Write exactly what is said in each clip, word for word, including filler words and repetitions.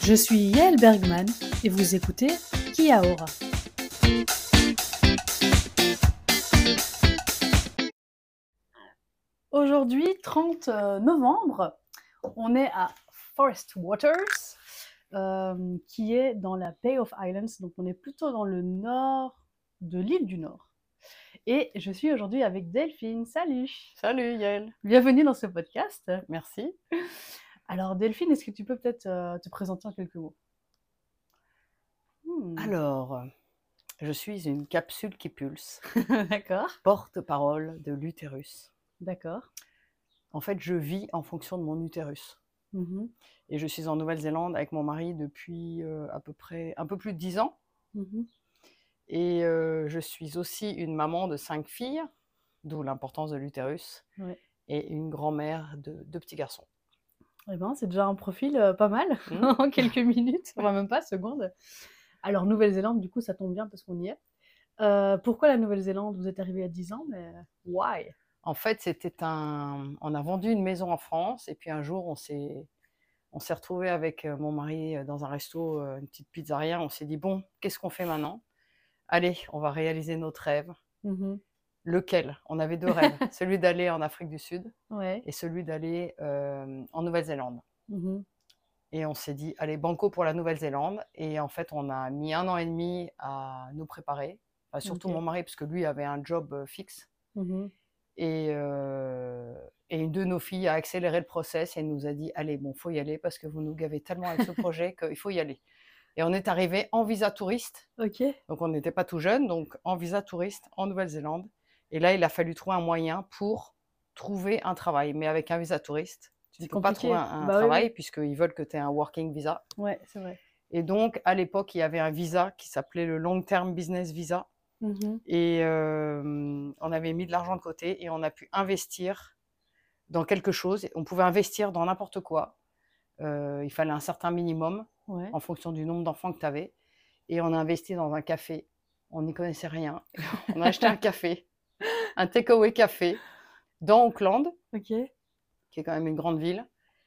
Je suis Yael Bergman et vous écoutez Kia Ora. Aujourd'hui, trente novembre, on est à Forest Waters, euh, qui est dans la Bay of Islands, donc on est plutôt dans le nord de l'île du Nord. Et je suis aujourd'hui avec Delphine. Salut! Salut Yael! Bienvenue dans ce podcast. Merci. Alors Delphine, est-ce que tu peux peut-être euh, te présenter en quelques mots? hmm. Alors, je suis une capsule qui pulse. D'accord. Porte-parole de l'utérus. D'accord. En fait, je vis en fonction de mon utérus. Mm-hmm. Et je suis en Nouvelle-Zélande avec mon mari depuis euh, à peu près un peu plus de dix ans. Mm-hmm. Et euh, je suis aussi une maman de cinq filles, d'où l'importance de l'utérus, ouais. et une grand-mère de deux petits garçons. Eh ben, c'est déjà un profil euh, pas mal, mmh. en quelques minutes, enfin même pas secondes. Alors, Nouvelle-Zélande, du coup, ça tombe bien parce qu'on y est. Euh, pourquoi la Nouvelle-Zélande? Vous êtes arrivé à dix ans, mais why? En fait, c'était un... On a vendu une maison en France, et puis un jour, on s'est... On s'est retrouvés avec mon mari dans un resto, une petite pizzeria. On s'est dit, bon, qu'est-ce qu'on fait maintenant? Allez, on va réaliser notre rêve. Mm-hmm. Lequel? On avait deux rêves. Celui d'aller en Afrique du Sud ouais. et celui d'aller euh, en Nouvelle-Zélande. Mm-hmm. Et on s'est dit, allez, banco pour la Nouvelle-Zélande. Et en fait, on a mis un an et demi à nous préparer. Enfin, surtout okay. mon mari, parce que lui avait un job fixe. Mm-hmm. Et, euh, et une de nos filles a accéléré le process et nous a dit, allez, bon, faut y aller parce que vous nous gavez tellement avec ce projet qu'il faut y aller. Et on est arrivé en visa touriste. Okay. Donc, on n'était pas tout jeune, donc en visa touriste en Nouvelle-Zélande. Et là, il a fallu trouver un moyen pour trouver un travail. Mais avec un visa touriste, tu ne peux pas trouver un, un bah, travail oui, oui. puisqu'ils veulent que tu aies un working visa. Ouais, c'est vrai. Et donc, à l'époque, il y avait un visa qui s'appelait le Long Term Business Visa. Mm-hmm. Et euh, on avait mis de l'argent de côté et on a pu investir dans quelque chose. On pouvait investir dans n'importe quoi. Euh, il fallait un certain minimum ouais. en fonction du nombre d'enfants que tu avais. Et on a investi dans un café. On n'y connaissait rien. On a acheté un café, un takeaway café dans Auckland, okay. qui est quand même une grande ville.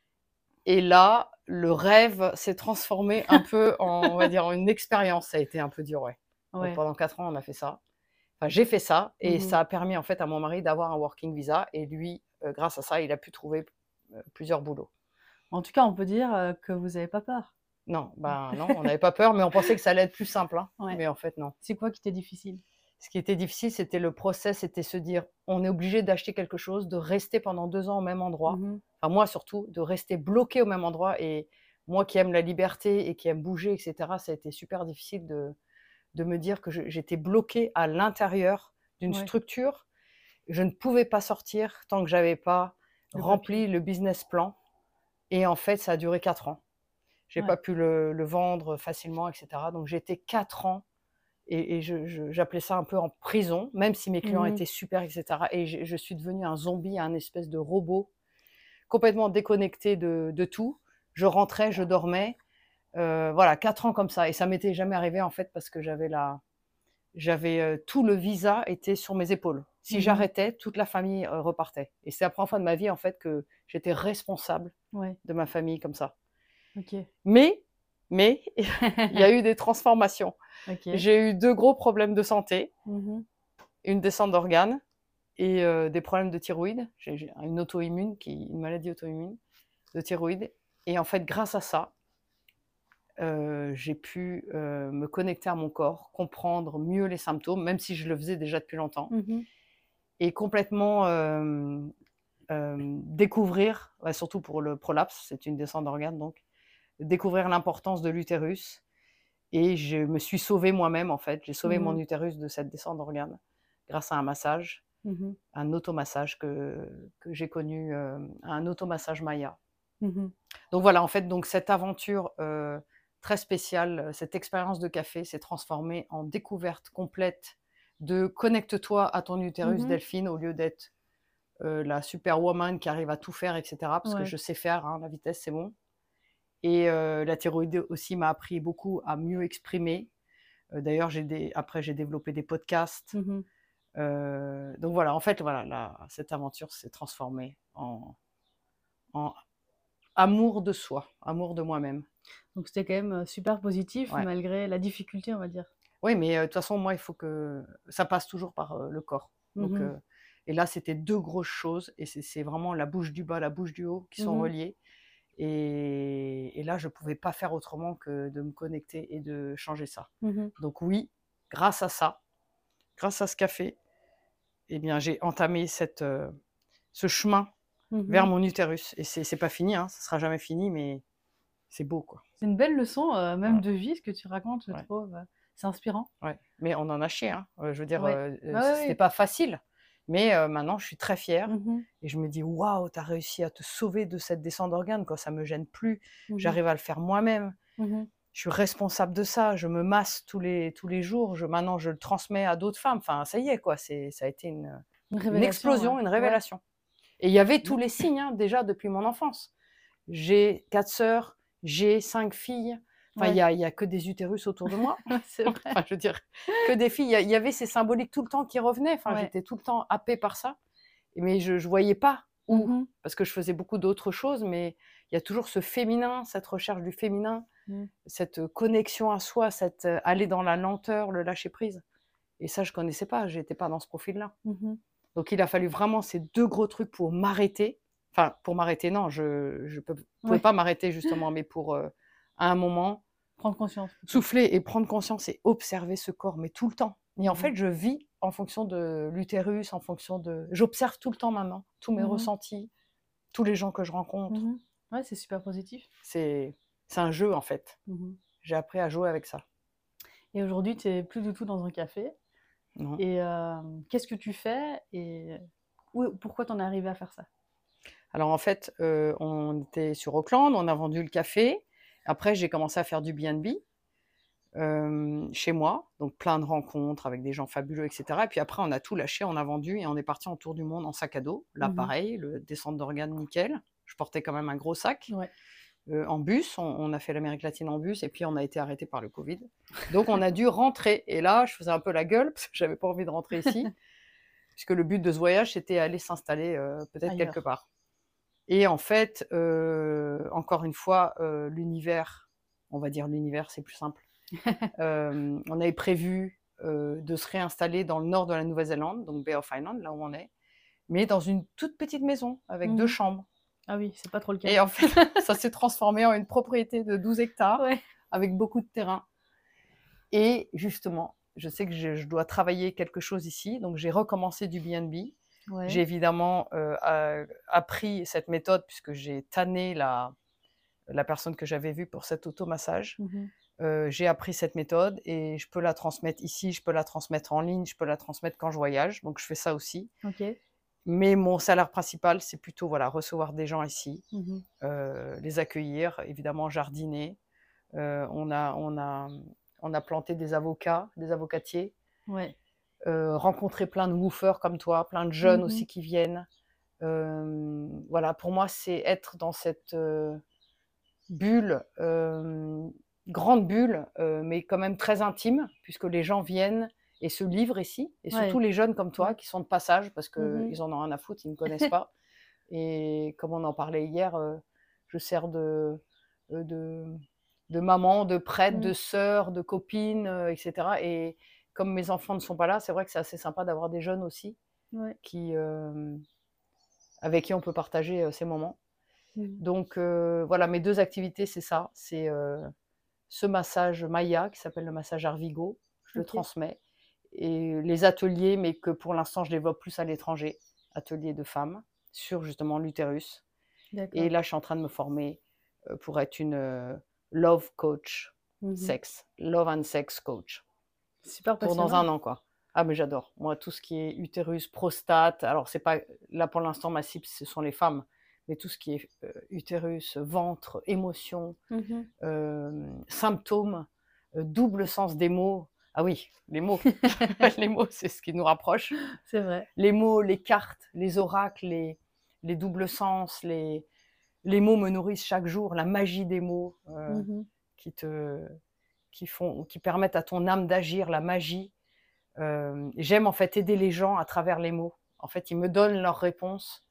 Et là, le rêve s'est transformé un peu en, on va dire, en une expérience. Ça a été un peu dur, ouais. ouais. Donc, pendant quatre ans, on a fait ça. Enfin, j'ai fait ça et mm-hmm. ça a permis en fait à mon mari d'avoir un working visa. Et lui, euh, grâce à ça, il a pu trouver euh, plusieurs boulots. En tout cas, on peut dire euh, que vous n'avez pas peur. Non, ben non, on n'avait pas peur, mais on pensait que ça allait être plus simple. Hein. Ouais. Mais en fait, non. C'est quoi qui était difficile? Ce qui était difficile, c'était le process, c'était se dire, on est obligé d'acheter quelque chose, de rester pendant deux ans au même endroit. Mm-hmm. Enfin, moi surtout, de rester bloqué au même endroit. Et moi qui aime la liberté et qui aime bouger, et cetera, ça a été super difficile de, de me dire que je, j'étais bloquée à l'intérieur d'une ouais. structure. Je ne pouvais pas sortir tant que je n'avais pas le rempli papier. le business plan. Et en fait, ça a duré quatre ans. Je n'ai ouais. pas pu le, le vendre facilement, et cetera. Donc, j'étais quatre ans et, et je, je, j'appelais ça un peu en prison, même si mes clients mmh. étaient super, et cetera. Et je, je suis devenue un zombie, un espèce de robot, complètement déconnecté de, de tout. Je rentrais, je dormais. Euh, voilà, quatre ans comme ça. Et ça ne m'était jamais arrivé, en fait, parce que j'avais la... J'avais euh, tout le visa était sur mes épaules. Si mmh. j'arrêtais, toute la famille euh, repartait. Et c'est la première fois de ma vie, en fait, que j'étais responsable ouais. de ma famille comme ça. Okay. Mais, mais, il y a eu des transformations. Okay. J'ai eu deux gros problèmes de santé, mmh. une descente d'organes et euh, des problèmes de thyroïde. J'ai, j'ai une auto-immune, qui, une maladie auto-immune de thyroïde. Et en fait, grâce à ça, Euh, j'ai pu euh, me connecter à mon corps, comprendre mieux les symptômes, même si je le faisais déjà depuis longtemps, mmh. et complètement euh, euh, découvrir, bah, surtout pour le prolapse, c'est une descente d'organes, donc découvrir l'importance de l'utérus. Et je me suis sauvée moi-même, en fait. J'ai sauvé mmh. mon utérus de cette descente d'organes grâce à un massage, mmh. un automassage que, que j'ai connu, euh, un automassage Maya. Mmh. Donc voilà, en fait, donc cette aventure euh, très spéciale, cette expérience de café s'est transformée en découverte complète de connecte-toi à ton utérus, mmh. Delphine, au lieu d'être euh, la superwoman qui arrive à tout faire, et cetera. Parce ouais. que je sais faire, hein, la vitesse, c'est bon. Et euh, la thyroïde aussi m'a appris beaucoup à mieux exprimer. Euh, d'ailleurs, j'ai des... après, j'ai développé des podcasts. Mmh. Euh, donc voilà, en fait, voilà, la... cette aventure s'est transformée en... en amour de soi, amour de moi-même. Donc c'était quand même, heu, super positif Ouais. malgré la difficulté, on va dire. Oui, mais heu, de toute façon, moi, il faut que ça passe toujours par, heu, le corps. Mmh Donc mh. heu et là, c'était deux grosses choses et c'est c'est vraiment la bouche du bas, la bouche du haut qui sont Mmh mh. reliées et et là, je pouvais pas faire autrement que de me connecter et de changer ça. Mmh mh. Donc oui, grâce à ça, grâce à ce café, eh bien, j'ai entamé cette, heu, ce chemin Mmh vers mh. mon utérus et c'est c'est pas fini, hein, ça sera jamais fini, mais c'est beau, quoi. C'est une belle leçon, heu, même Voilà, de vie, ce que tu racontes, je ouais, trouve, heu, c'est inspirant. ouais. Mais on en a chié, hein, heu, je veux dire, Ouais. heu heu, Ouais, ouais, c'était ouais. pas facile, mais heu, maintenant je suis très fière Mmh mh. et je me dis: «Waouh, tu as réussi à te sauver de cette descente d'organes, quoi, ça me gêne plus, Mmh mh. j'arrive à le faire moi-même, Mmh mh. je suis responsable de ça, je me masse tous les tous les jours, je maintenant je le transmets à d'autres femmes». Enfin, ça y est, quoi, c'est ça a été une, Une une révélation, ouais. explosion, une Ouais. révélation et il y avait tous Bien. les signes, hein, déjà depuis mon enfance. J'ai quatre sœurs, j'ai cinq filles, enfin il y Ouais. a il y a que des utérus autour de moi. Ouais, c'est vrai. Enfin, je veux dire, que des filles. Il y a il y avait ces symboliques tout le temps qui revenaient. Enfin, Ouais. j'étais tout le temps happée par ça, mais je ne voyais pas Mmh où, mh. parce que je faisais beaucoup d'autres choses, mais il y a toujours ce féminin, cette recherche du féminin, Mmh. cette connexion à soi, cette, heu, aller dans la lenteur, le lâcher prise et ça, je connaissais pas, j'étais pas dans ce profil-là. Mmh mh. Donc il a fallu vraiment ces deux gros trucs pour m'arrêter. Enfin, pour m'arrêter, non, je je peux pouvais Ouais. pas m'arrêter justement, mais pour, heu, à un moment, Prendre conscience plutôt. souffler et prendre conscience et observer ce corps, mais tout le temps. Et en Mmh mh. fait, je vis en fonction de l'utérus, en fonction de j'observe tout le temps maintenant, tous mes Mmh mh. ressentis, tous les gens que je Mmh rencontre. mh. Ouais, c'est super positif. C'est c'est un jeu, en fait. Mmh mh. J'ai appris à jouer avec ça. Et aujourd'hui, tu es plus du tout dans un café Non. et hem, qu'est-ce que tu fais et où pourquoi tu en es arrivé à faire ça? Alors en fait, heu, on était sur Auckland, on a vendu le café. Après, j'ai commencé à faire du B and B, hem, chez moi, donc plein de rencontres avec des gens fabuleux et cetera et puis après on a tout lâché, on a vendu et on est parti en tour du monde en sac à dos. Là Mmh mh. pareil, le descente d'organes nickel. Je portais quand même un gros sac, Ouais. heu, en bus. On on a fait l'Amérique latine en bus et puis on a été arrêtés par le covid. Donc on a dû rentrer et là, je faisais un peu la gueule parce que j'avais pas envie de rentrer ici, puisque le but de ce voyage, c'était aller s'installer, heu, peut-être quelque Ailleurs. part. Et en fait, heu, encore une fois, heu, l'univers, on va dire l'univers, c'est plus simple. Hem, on avait prévu, heu, de se réinstaller dans le nord de la Nouvelle-Zélande, donc Bay of Islands, là où on est, mais dans une toute petite maison avec deux Mmh mh. chambres Ah oui, c'est pas trop le cas. et en fait, ça s'est transformé en une propriété de douze hectares Ouais. avec beaucoup de terrain et justement, je sais que je je dois travailler quelque chose ici, donc j'ai recommencé du B and B. J'ai Ouais. évidemment, heu, a appris cette méthode puisque j'ai tanné la la personne que j'avais vue pour cet automassage. Mmh mh. Heu, j'ai appris cette méthode et je peux la transmettre ici, je peux la transmettre en ligne, je peux la transmettre quand je voyage, donc je fais ça aussi. OK. Mais mon salaire principal, c'est plutôt, voilà, recevoir des gens ici, Mmh mh. heu, les accueillir, évidemment jardiner. Heu, on a on a, mmh, on a planté des avocats, des avocatiers, Ouais. heu, rencontrer plein de woofers comme toi, plein de Mmh jeunes mh. aussi qui viennent. Hem, voilà, pour moi, c'est être dans cette, heu, bulle, hem, grande bulle, heu, mais quand même très intime, puisque les gens viennent et se livrent ici et surtout Ouais. les jeunes comme toi Ouais. qui sont de passage parce Mmh mh. qu'ils en ont rien à foutre, ils ne me connaissent pas et comme on en parlait hier, heu, je sers de, heu, de de maman, de prêtre, Mmh. de sœur, de copine, heu et cetera et comme mes enfants ne sont pas là, c'est vrai que c'est assez sympa d'avoir des jeunes aussi Ouais. qui, hem, avec qui on peut partager, heu, ces moments. Mmh mh. Donc heu, voilà, mes deux activités, c'est ça, c'est, heu, ce massage Maya qui s'appelle le massage Arvigo, je le OK. transmets et les ateliers, mais que pour l'instant je développe plus à l'étranger, ateliers de femmes sur justement l'utérus et D'accord. là je suis en train de me former, heu, pour être une, heu, love coach Mmh mh. sexe, love and sex coach Super pour dans un passionnant. an, quoi. Ah mais j'adore. Moi, tout ce qui est utérus, prostate, alors c'est pas là pour l'instant ma cible, ce sont les femmes, mais tout ce qui est, heu, utérus, ventre, émotions, Mmh mh. hem, symptômes, heu, double sens des mots. Ah oui, les mots. Les mots, c'est ce qui nous rapproche. C'est vrai. Les mots, les cartes, les oracles, les les doubles sens, les les mots me nourrissent chaque jour, la magie des mots, heu, Mmh mh. qui te qui font qui permettent à ton âme d'agir, la magie. Hem, j'aime en fait aider les gens à travers les mots. En fait, ils me donnent leurs réponses,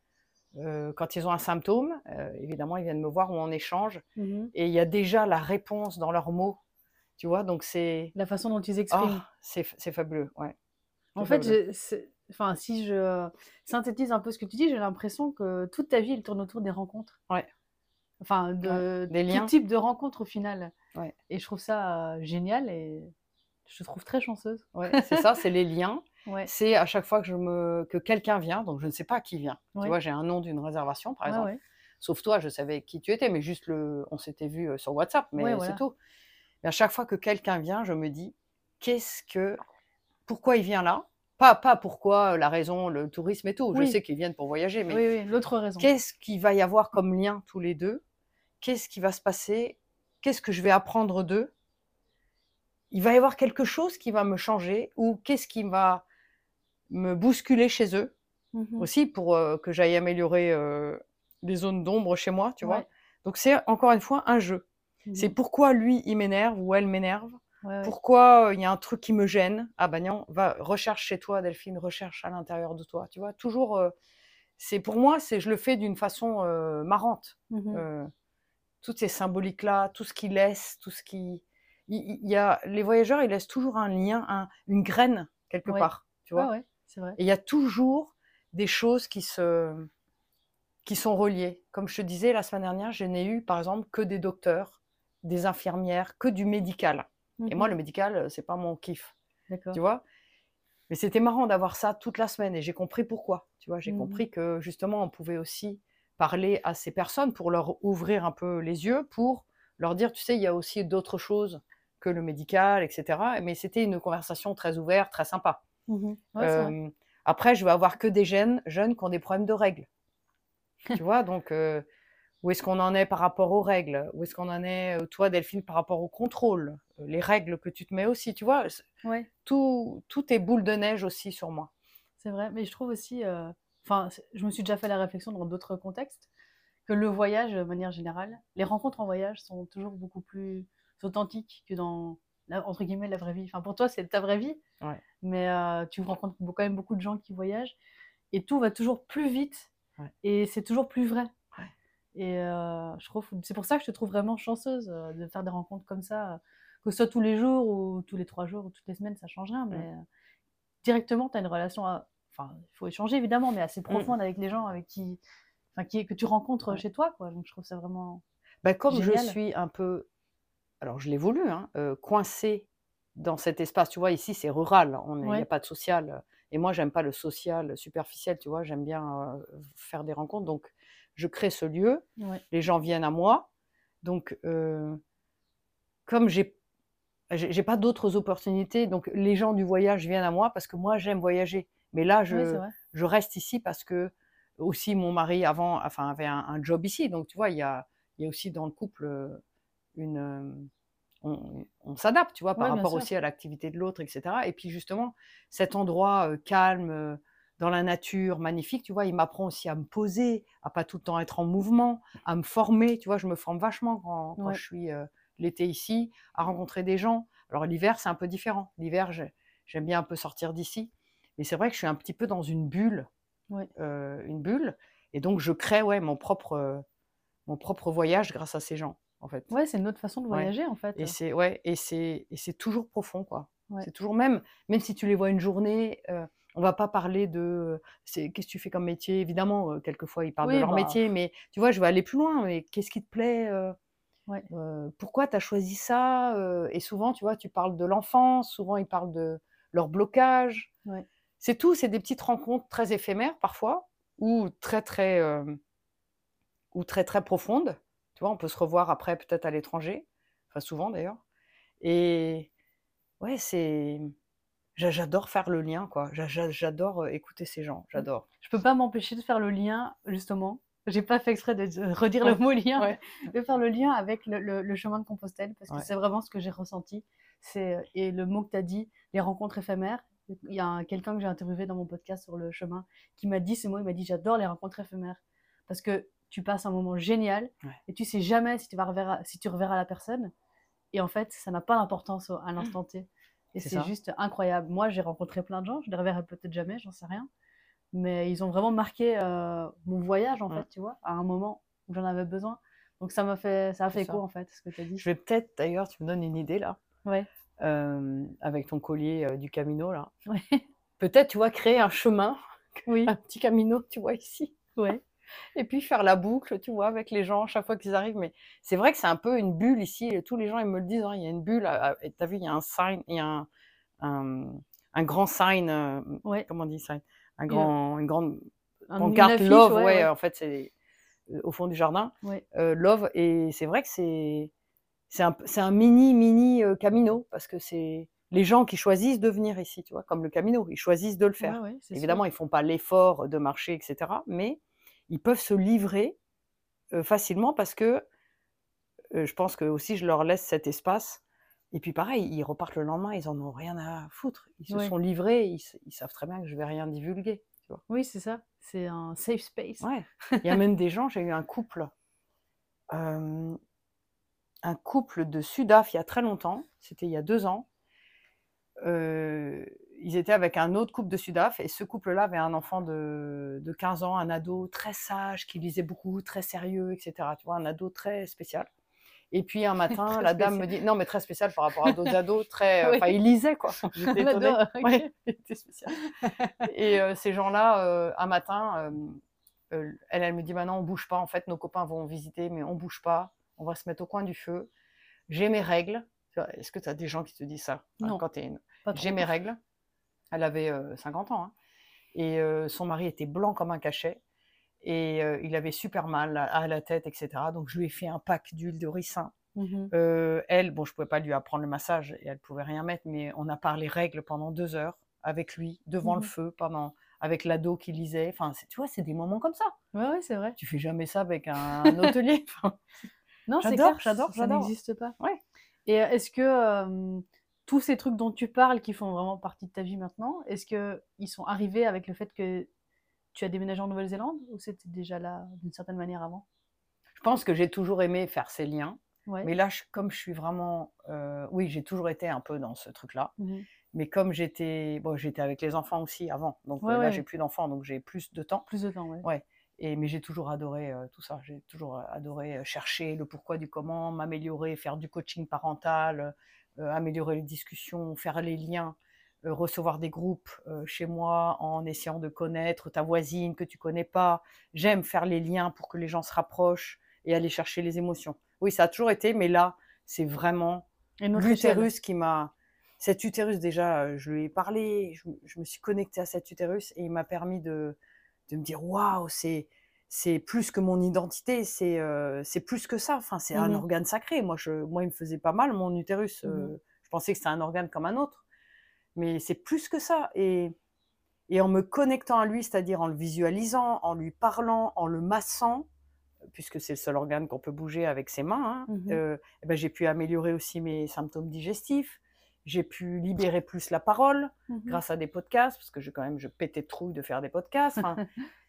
euh, quand ils ont un symptôme, euh, évidemment, ils viennent me voir ou on échange. Mmh. Et il y a déjà la réponse dans leurs mots, tu vois. Donc c'est La façon dont ils oh, expriment. c'est c'est fabuleux, ouais, En c'est fait, fabuleux. j'ai c'est enfin, si je synthétise un peu ce que tu dis, j'ai l'impression que toute ta vie, elle tourne autour des rencontres. Ouais, Enfin, ouais. de Des tout liens, type de rencontres au final. ouais, Et je trouve ça, heu, génial et je te trouve très chanceuse. ouais, c'est ça, c'est les liens. Ouais, C'est à chaque fois que je me que quelqu'un vient, donc je ne sais pas qui vient. Tu ouais, vois, j'ai un nom d'une réservation, par ouais, exemple. ouais. Sauf toi, je savais qui tu étais, mais juste le on s'était vu, heu, sur WhatsApp, Ouais, mais c'est voilà. tout. Et à chaque fois que quelqu'un vient, je me dis: «Qu'est-ce que pourquoi il vient là?» Pas pas pourquoi, la raison, le tourisme et tout, je Oui, sais qu'ils viennent pour voyager, mais oui, oui, l'autre raison. qu'est-ce qu'il va y avoir comme lien tous les deux? Qu'est-ce qui va se passer? Qu'est-ce que je vais apprendre d'eux? Il va y avoir quelque chose qui va me changer ou qu'est-ce qui va me bousculer chez eux? Mmh mh. Aussi pour, heu, que j'aille améliorer, heu, les zones d'ombre chez moi, tu vois? Ouais. Donc c'est encore une fois un jeu. Mmh C'est mh. pourquoi lui, il m'énerve ou elle m'énerve? Ouais, ouais. Pourquoi, heu, il y a un truc qui me gêne? Ah bah non, va recherche chez toi Delphine, recherche à l'intérieur de toi, tu vois? Toujours, heu, c'est pour moi, c'est je le fais d'une façon, heu, marrante. Mmh mh. Heu, toutes ces symboliques-là, tout ce qu'ils laissent, tout ce qui il il il y a les voyageurs, ils laissent toujours un lien, un une graine quelque Ouais. part, tu Ouais, vois? ouais, c'est vrai. Et il y a toujours des choses qui se qui sont reliées. Comme je te disais la semaine dernière, je n'ai eu, par exemple, que des docteurs, des infirmières, que du médical. Mmh Et moi, mh. le médical, heu, c'est pas mon kiff, tu D'accord. vois? Mais c'était marrant d'avoir ça toute la semaine et j'ai compris pourquoi, tu vois? J'ai Mmh mh. compris que, justement, on pouvait aussi parler à ces personnes pour leur ouvrir un peu les yeux, pour leur dire: «Tu sais, il y a aussi d'autres choses que le médical» et cetera. Mais c'était une conversation très ouverte, très sympa. Mmh mh. Ouais, c'est vrai. Hem, après, je vais avoir que des jeunes jeunes qui ont des problèmes de règles, tu vois? Donc heu, où est-ce qu'on en est par rapport aux règles? Où est-ce qu'on en est, heu, toi, Delphine, par rapport au contrôle? Heu, les règles que tu te mets aussi, tu vois? C Ouais, tout tout est boule de neige aussi sur moi. c'est vrai. Mais je trouve aussi, heu, enfin, c je me suis déjà fait la réflexion dans d'autres contextes, que le voyage, de manière générale, les rencontres en voyage sont toujours beaucoup plus authentiques que dans la entre guillemets «la vraie vie». Enfin, pour toi, c'est ta vraie vie, Ouais, mais heu, tu rencontres beau quand même beaucoup de gens qui voyagent et tout va toujours plus vite ouais, et c'est toujours plus vrai ouais. et heu, je trouve c'est pour ça que je te trouve vraiment chanceuse, heu, de faire des rencontres comme ça, heu, que ce soit tous les jours ou tous les trois jours ou toutes les semaines, ça change rien, Mmh. mais heu, directement, tu as une relation à enfin, il faut échanger évidemment, mais assez Mmh. profonde avec les gens avec qui enfin, qui que tu rencontres Ouais. chez toi, quoi, donc je trouve ça vraiment Bah, comme je génial. suis un peu, alors je l'ai voulu, hein, heu, coincée dans cet espace, tu vois? Ici, c'est rural, on est il y a Ouais, pas de social, heu et moi, j'aime pas le social superficiel, tu vois? J'aime bien, heu, faire des rencontres, donc je crée ce lieu, ouais. les gens viennent à moi, donc heu, comme j'ai j'ai j'ai pas d'autres opportunités, donc les gens du voyage viennent à moi parce que moi, j'aime voyager. Mais là, Oui, c'est je vrai. je reste ici parce que aussi mon mari avant, enfin, avait un un job ici, donc tu vois? Il y a il y a aussi dans le couple, heu, une, hem, on on s'adapte, tu vois? Par Ouais, bien rapport sûr. aussi à l'activité de l'autre et cetera et puis justement, cet endroit, heu, calme, heu, dans la nature, magnifique, tu vois? Il m'apprend aussi à me poser, à pas tout le temps être en mouvement, à me former, tu vois? Je me forme vachement quand quand je Ouais, suis, heu, l'été ici, à rencontrer des gens. Alors l'hiver, c'est un peu différent. L'hiver, j'ai j'aime bien un peu sortir d'ici, mais c'est vrai que je suis un petit peu dans une bulle, ouais. heu, une bulle et donc je crée, ouais, mon propre, heu, mon propre voyage grâce à ces gens, en fait. Ouais, c'est une autre façon de Ouais voyager, en fait. et c'est ouais et c'est et c'est toujours profond, quoi. Ouais. C'est toujours même même si tu les vois une journée, heu, on va pas parler de, c'est: «Qu'est-ce que tu fais comme métier?» Évidemment, heu, quelquefois ils parlent de Oui, leur bah, métier, mais tu vois, je vais aller plus loin, mais qu'est-ce qui te plaît, heu ouais, heu, pourquoi tu as choisi ça? Heu et souvent, tu vois, tu parles de l'enfance, souvent ils parlent de leur blocage. ouais. C'est tout, c'est des petites rencontres très éphémères parfois ou très, très, hem, ou très, très profondes. Tu vois, on peut se revoir après peut-être à l'étranger, enfin souvent d'ailleurs et ouais, c'est j'a j'adore faire le lien, quoi. J'a j'a j'adore, heu, écouter ces gens, Mmh. j'adore. Je peux pas m'empêcher de faire le lien, justement. J'ai pas fait exprès de de redire le Ouais, mot lien, ouais, de faire le lien avec le le le chemin de Compostelle parce que ouais, c'est vraiment ce que j'ai ressenti. C'est, heu et le mot que tu as dit, les rencontres éphémères. Il y a un quelqu'un que j'ai interviewé dans mon podcast sur le chemin qui m'a dit ce mot, il m'a dit: «J'adore les rencontres éphémères» parce que tu passes un moment génial ouais. et tu sais jamais si tu vas reverra si tu reverras la personne et en fait, ça n'a pas d'importance au à l'instant T et C'est c'est ça. juste incroyable. Moi, j'ai rencontré plein de gens, je les reverrai peut-être jamais, j'en sais rien. mais ils ont vraiment marqué euh, mon voyage, en Mm. fait, tu vois, à un moment où j'en avais besoin. Donc ça m'a fait, ça a C'est fait écho, ça. en fait, ce que tu as dit. Je vais peut-être, d'ailleurs, tu me donnes une idée là, Ouais, euh, avec ton collier euh, du Camino là. ouais, Peut-être, tu vois, créer un chemin, un oui, petit Camino, tu vois, ici. ouais, Et puis faire la boucle, tu vois, avec les gens chaque fois qu'ils arrivent. Mais c'est vrai que c'est un peu une bulle ici. Et tous les gens, ils me le disent, hein, il y a une bulle. ah, ah, et t'as vu, il y a un sign, il y a un, un, un grand sign, euh, ouais. comment on dit sign un Et, euh, grand, Une grande un- une pancarte affiche, Love, ouais, ouais, ouais, en fait, c'est euh, au fond du jardin. ouais. euh, Love. Et c'est vrai que c'est c'est un, c'est un mini, mini euh, Camino, parce que c'est les gens qui choisissent de venir ici, tu vois, comme le Camino, ils choisissent de le Ouais, faire. ouais, c'est sûr. Évidemment, ils font pas l'effort de marcher, et cetera. Mais ils peuvent se livrer euh, facilement parce que euh, je pense que aussi je leur laisse cet espace. Et puis pareil, ils repartent le lendemain, ils en ont rien à foutre. Ils se Ouais. sont livrés, ils, ils savent très bien que je vais rien divulguer. Tu vois. Oui, c'est ça. C'est un safe space. Ouais. Il y a même des gens, j'ai eu un couple, euh, un couple de Sudaf il y a très longtemps, c'était il y a deux ans. Euh, ils étaient avec un autre couple de Sudaf et ce couple-là avait un enfant de, de quinze ans, un ado très sage, qui lisait beaucoup, très sérieux, et cetera. Tu vois, un ado très spécial. Et puis un matin, Très la dame me spécial. dit, non mais très spécial par rapport à d'autres ados, très, Oui. enfin il lisait quoi. J'étais Un ado, étonnée. ok. Ouais, il était spécial. Et euh, ces gens-là, euh, un matin, euh, euh, elle, elle me dit, maintenant on bouge pas. En fait, nos copains vont visiter, mais on bouge pas. On va se mettre au coin du feu. J'ai mes règles. Est-ce que tu as des gens qui te disent ça hein, Non, quand t'es une... pas J'ai trop. mes règles. Elle avait euh, cinquante ans. Hein. Et euh, son mari était blanc comme un cachet. Et euh, il avait super mal à, à la tête, et cetera. Donc je lui ai fait un pack d'huile de ricin. Mhm. Euh, elle, bon, je pouvais pas lui apprendre le massage et elle pouvait rien mettre, mais on a parlé règles pendant deux heures avec lui, devant le Mhm. feu, pendant, avec l'ado qui lisait. Enfin, c'est- tu vois, c'est des moments comme ça. Ouais, ouais, c'est vrai. Tu fais jamais ça avec un hôtelier. Enfin, Non, c'est j'adore, clair, ça, j'adore, ça j'adore. n'existe pas. Ouais. Et euh, est-ce que euh, tous ces trucs dont tu parles, qui font vraiment partie de ta vie maintenant, est-ce que ils sont arrivés avec le fait que tu as déménagé en Nouvelle-Zélande ou c'était déjà là d'une certaine manière avant? Je pense que j'ai toujours aimé faire ces liens. Ouais. Mais là, je- comme je suis vraiment... euh, oui, j'ai toujours été un peu dans ce truc-là. Mhm. Mais comme j'étais... Bon, j'étais avec les enfants aussi avant. Donc Ouais, euh, là, ouais, j'ai plus d'enfants, donc j'ai plus de temps. plus de temps, ouais. Ouais. Et, mais j'ai toujours adoré euh, tout ça. J'ai toujours euh, adoré euh, chercher le pourquoi du comment, m'améliorer, faire du coaching parental, euh, améliorer les discussions, faire les liens, euh, recevoir des groupes euh, chez moi en essayant de connaître ta voisine que tu connais pas. J'aime faire les liens pour que les gens se rapprochent et aller chercher les émotions. Oui, ça a toujours été, mais là, c'est vraiment Une autre échelle. l'utérus qui m'a... Cet utérus, déjà, euh, je lui ai parlé, je, je me suis connectée à cet utérus et il m'a permis de, de me dire waouh, c'est c'est plus que mon identité, c'est euh, c'est plus que ça. Enfin, c'est un Mhm. organe sacré. Moi, je, moi, il me faisait pas mal mon utérus. euh, Mhm. je pensais que c'était un organe comme un autre, mais c'est plus que ça. Et et en me connectant à lui, c'est-à-dire en le visualisant, en lui parlant, en le massant, puisque c'est le seul organe qu'on peut bouger avec ses mains, hein, Mhm. euh, eh ben, j'ai pu améliorer aussi mes symptômes digestifs. J'ai pu libérer plus la parole Mhm. grâce à des podcasts, parce que je, quand même, je pétais de trouille de faire des podcasts. Enfin,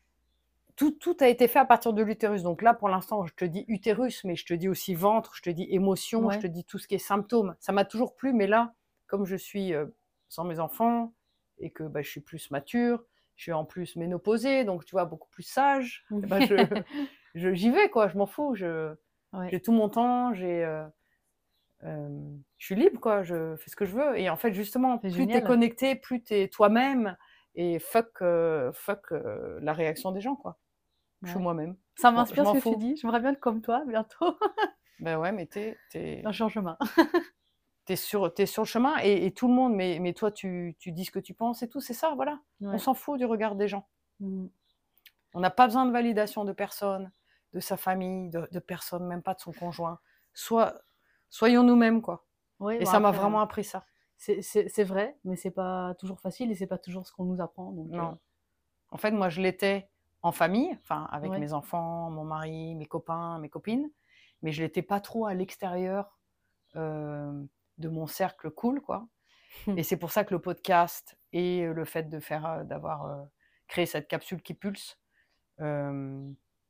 tout, tout a été fait à partir de l'utérus. Donc là, pour l'instant, je te dis utérus, mais je te dis aussi ventre, je te dis émotion, Ouais. je te dis tout ce qui est symptômes. Ça m'a toujours plu, mais là, comme je suis euh, sans mes enfants et que bah, je suis plus mature, je suis en plus ménopausée, donc tu vois, beaucoup plus sage, eh ben, je, je, j'y vais, quoi, je m'en fous. Je, Ouais. j'ai tout mon temps, j'ai, euh, euh, je suis libre, quoi, je fais ce que je veux. Et en fait, justement, C'est plus tu es génial. connecté, plus tu es toi-même et fuck, euh, fuck euh, la réaction des gens, quoi. Je suis Ouais. moi-même. Ça Je m'en- je m'inspire ce m'en que tu fous. dis. J'aimerais bien être comme toi bientôt. Ben ouais, mais t'es, t'es, Dans le chemin. t'es sur, t'es sur le chemin et, et tout le monde, mais, mais toi, tu, tu dis ce que tu penses et tout, c'est ça, voilà. On Ouais. s'en fout du regard des gens. Mhm. On n'a pas besoin de validation de personne, de sa famille, de, de personne, même pas de son conjoint. Soit, soyons nous-mêmes, quoi. Ouais, Et bon, ça m'a après, euh, vraiment appris ça. c'est c'est- c'est vrai, mais c'est pas toujours facile et c'est pas toujours ce qu'on nous apprend. Donc, euh, Non. En fait, moi, je l'étais en famille, enfin, avec ouais. mes enfants, mon mari, mes copains, mes copines, mais je l'étais pas trop à l'extérieur euh, de mon cercle cool, quoi. Et c'est pour ça que le podcast et le fait de faire, euh, d'avoir euh, créé cette capsule qui pulse, euh,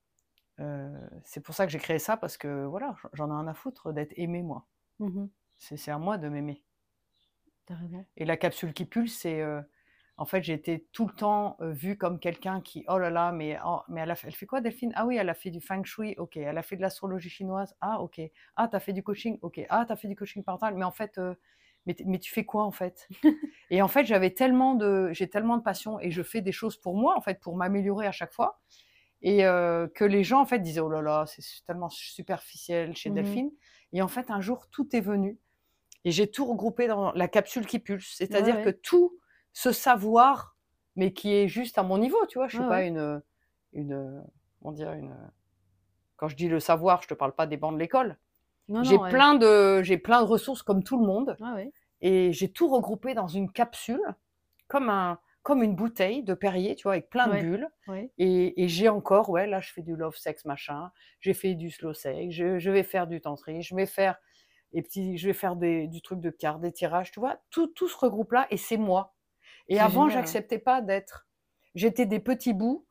euh, c'est pour ça que j'ai créé ça, parce que voilà, j'en ai un à foutre d'être aimé, moi. Mhm. C'est c'est à moi de m'aimer. T'as raison. Et la capsule qui pulse, c'est... euh, En fait, j'ai été tout le temps euh, vue comme quelqu'un qui, oh là là, mais, oh, mais elle, a fait, elle fait quoi, Delphine? Ah oui, elle a fait du feng shui, ok. Elle a fait de l'astrologie chinoise, ah ok. Ah, t'as fait du coaching, ok. Ah, t'as fait du coaching parental, mais en fait, euh, mais, mais tu fais quoi en fait? Et en fait, j'avais tellement de, j'ai tellement de passion et je fais des choses pour moi, en fait, pour m'améliorer à chaque fois. Et euh, que les gens, en fait, disaient, oh là là, c'est tellement superficiel chez Mhm. Delphine. Et en fait, un jour, tout est venu. Et j'ai tout regroupé dans la capsule qui pulse. C'est-à-dire Ouais, que ouais. tout ce savoir, mais qui est juste à mon niveau, tu vois. Je suis Ouais, pas ouais. une, une, comment dire, une. Quand je dis le savoir, je te parle pas des bancs de l'école. Non, J'ai non, ouais. plein de, j'ai plein de ressources comme tout le monde. Ouais, ouais. Et j'ai tout regroupé dans une capsule, comme un, comme une bouteille de Perrier, tu vois, avec plein de Ouais, bulles. ouais. Et, et j'ai encore, ouais, là, je fais du love sex machin. J'ai fait du slow sex. Je, je vais faire du tantri. Je vais faire et petits, je vais faire des, du truc de cartes, des tirages, tu vois. Tout, tout se regroupe là et c'est moi. Et C'est avant, génial, hein. j'acceptais pas d'être. J'étais des petits bouts.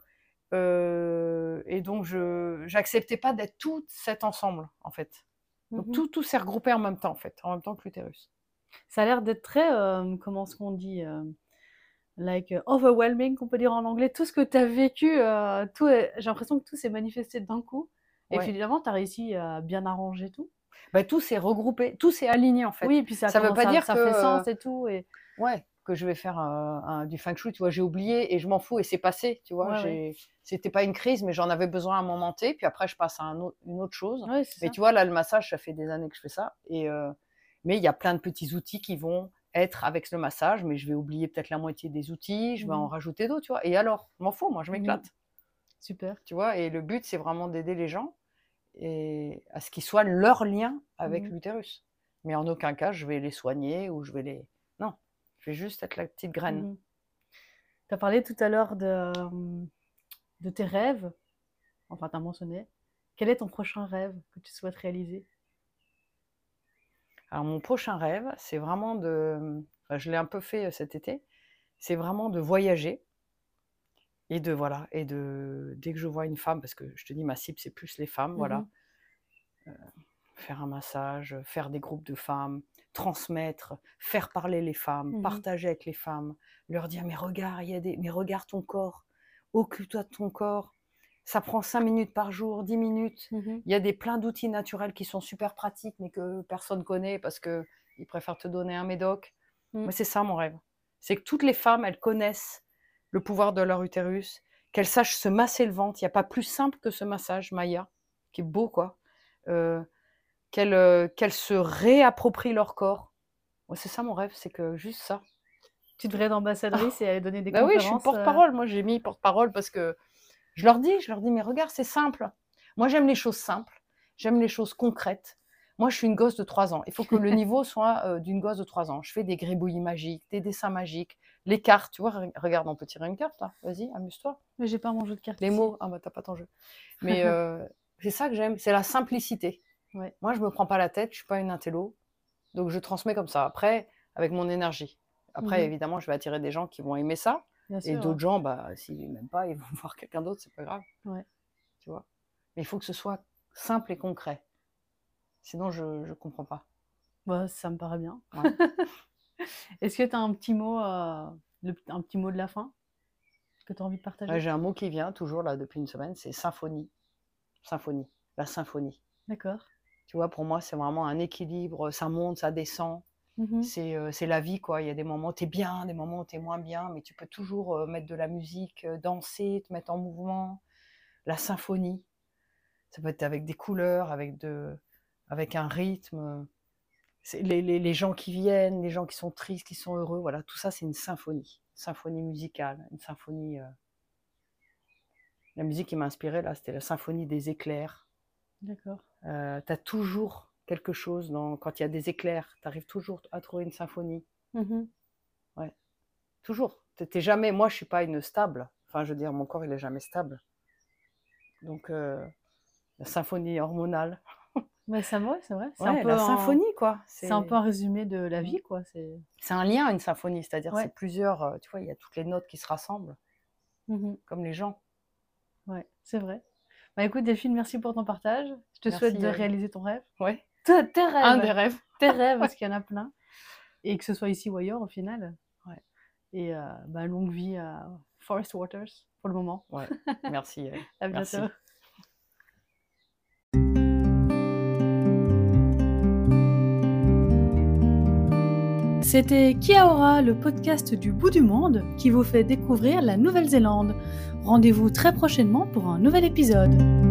euh, et donc, je j'acceptais pas d'être tout cet ensemble, en fait. Donc, Mhm. tout, tout s'est regroupé en même temps, en fait, en même temps que l'utérus. Ça a l'air d'être très, euh, comment est-ce qu'on dit, euh, like euh, overwhelming, qu'on peut dire en anglais. Tout ce que tu as vécu, euh, tout est- j'ai l'impression que tout s'est manifesté d'un coup. Et Ouais. finalement, tu as réussi à bien arranger tout. Bah, tout s'est regroupé, tout s'est aligné, en fait. Oui, puis ça Ça veut commence pas à, dire ça que, fait euh, sens et tout. Et... ouais, que je vais faire un, un- du feng shui, tu vois, j'ai oublié et je m'en fous et c'est passé, tu vois. Ouais, ouais. J'ai, c'était pas une crise, mais j'en avais besoin à un moment T, puis après je passe à un autre- une autre chose. Ouais, c'est Mais ça. tu vois, là, le massage, ça fait des années que je fais ça. Et, euh, mais il y a plein de petits outils qui vont être avec le massage, mais je vais oublier peut-être la moitié des outils, je vais en Mhm. rajouter d'autres, tu vois. Et alors, je m'en fous, moi, je Mhm. m'éclate, Super. tu vois. Et le but, c'est vraiment d'aider les gens et à ce qu'ils soient leur lien avec Mhm. l'utérus. Mais en aucun cas, je vais les soigner ou je vais les... Non, je vais juste être la petite graine. Mhm. Tu as parlé tout à l'heure de, euh, de tes rêves. Enfin, tu as mentionné. Quel est ton prochain rêve que tu souhaites réaliser? Alors, mon prochain rêve, c'est vraiment de... Enfin, je l'ai un peu fait cet été. C'est vraiment de voyager et de, voilà, et de... Dès que je vois une femme, parce que je te dis, ma cible, c'est plus les femmes, voilà, Mhm. euh, faire un massage, faire des groupes de femmes, transmettre, faire parler les femmes, Mhm. partager avec les femmes, leur dire, mais regarde, il y a des... mais regarde ton corps, occupe-toi de ton corps. Ça prend cinq minutes par jour, dix minutes. Mhm. Il y a des plein d'outils naturels qui sont super pratiques, mais que personne connaît parce qu'ils préfèrent te donner un médoc. Mhm. Moi, c'est ça mon rêve. C'est que toutes les femmes, elles connaissent le pouvoir de leur utérus, qu'elles sachent se masser le ventre. Il n'y a pas plus simple que ce massage, Maya, qui est beau, quoi. Euh, qu'elles euh, qu'elles se réapproprient leur corps. Moi, c'est ça mon rêve, c'est que juste ça. Tu devrais être ambassadrice et aller donner des Ben oui, je suis conférences. euh, porte-parole. Moi, j'ai mis porte-parole parce que je leur dis, je leur dis, mais regarde, c'est simple. Moi, j'aime les choses simples. J'aime les choses concrètes. Moi, je suis une gosse de trois ans. Il faut que le niveau soit euh, d'une gosse de trois ans. Je fais des gribouillis magiques, des dessins magiques, les cartes. Tu vois, re- regarde, on peut tirer une carte, là. Vas-y, amuse-toi. Mais j'ai pas mon jeu de cartes Les ici. mots, ah bah t'as pas ton jeu. Mais euh, c'est ça que j'aime, c'est la simplicité. Ouais. Moi, je me prends pas la tête, je suis pas une intello. Donc, je transmets comme ça. Après, avec mon énergie. Après, Mhm. évidemment, je vais attirer des gens qui vont aimer ça. Bien Et sûr. Ouais. d'autres gens, bah, s'ils m'aiment pas, ils vont voir quelqu'un d'autre, c'est pas grave. Ouais. Tu vois. Mais il faut que ce soit simple et concret. Sinon, je ne comprends pas. Bah, ça me paraît bien. Ouais. Est-ce que tu as un petit mot, euh, le- un petit mot de la fin que tu as envie de partager? Ouais, j'ai un mot qui vient toujours là depuis une semaine, c'est symphonie. Symphonie. La symphonie. D'accord. Tu vois, pour moi, c'est vraiment un équilibre. Ça monte, ça descend. Mhm. C'est euh, c'est la vie, quoi. Il y a des moments où tu es bien, des moments où tu es moins bien, mais tu peux toujours euh, mettre de la musique, euh, danser, te mettre en mouvement. La symphonie. Ça peut être avec des couleurs, avec, de, avec un rythme. C'est les, les, les gens qui viennent, les gens qui sont tristes, qui sont heureux, voilà, tout ça c'est une symphonie, symphonie musicale, une symphonie. Euh... La musique qui m'a inspirée là, c'était la symphonie des éclairs. D'accord. Euh, tu as toujours quelque chose, dans... quand il y a des éclairs, tu arrives toujours à trouver une symphonie. Mhm. Ouais, toujours. T'es jamais, moi je suis pas une stable, enfin je veux dire, mon corps il est jamais stable. Donc euh, la symphonie hormonale. Mais ça, ouais, c'est vrai. C'est un Ouais, peu la un, symphonie quoi. c'est un peu un résumé de la vie, quoi. C'est. C'est un lien, une symphonie, c'est-à-dire Ouais. c'est plusieurs, euh, tu vois, il y a toutes les notes qui se rassemblent, Mhm. comme les gens. Ouais, c'est vrai. Bah écoute, Delphine, merci pour ton partage. Je te Merci, souhaite de Yael. réaliser ton rêve. Ouais. Tes tes rêves. Un des rêves. Tes rêves, parce qu'il y en a plein. Et que ce soit ici ou ailleurs, au final. Ouais. Et euh, bah, longue vie à Forest Waters pour le moment. Ouais, merci. euh, À merci. bientôt. C'était Kiaora, le podcast du bout du monde qui vous fait découvrir la Nouvelle-Zélande. Rendez-vous très prochainement pour un nouvel épisode.